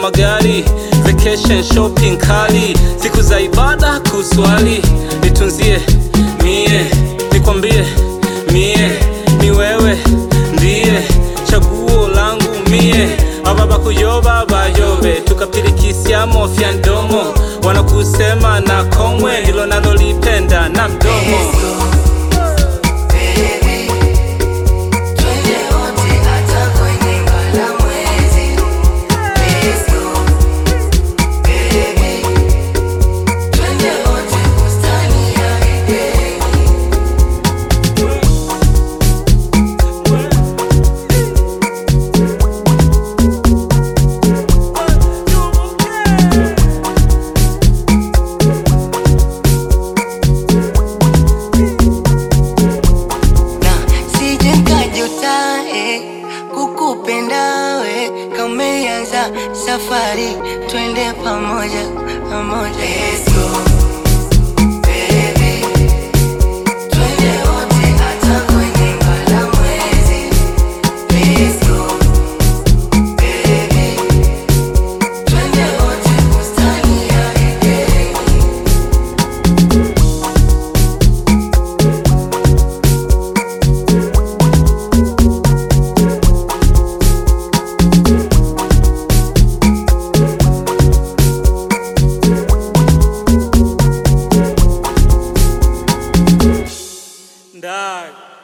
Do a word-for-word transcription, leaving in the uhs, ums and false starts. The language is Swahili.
magari, vacation shopping kali, siku za ibada kuswali. Nitunzie mie, nikwambie mie, ni wewe ndiye chaguo langu mie. Ababa kuyoba bayobe, tukapirikisia mofya ndomo, wanakusema na kongwe, ndilo nalolipenda na mdomo. Kukupenda we kameanza safari, twende pamoja pamoja. Let's go baby, twende wote hata kwenye ngala mwezi. Let's go baby, twende wote bustani ya Edeni. Dad.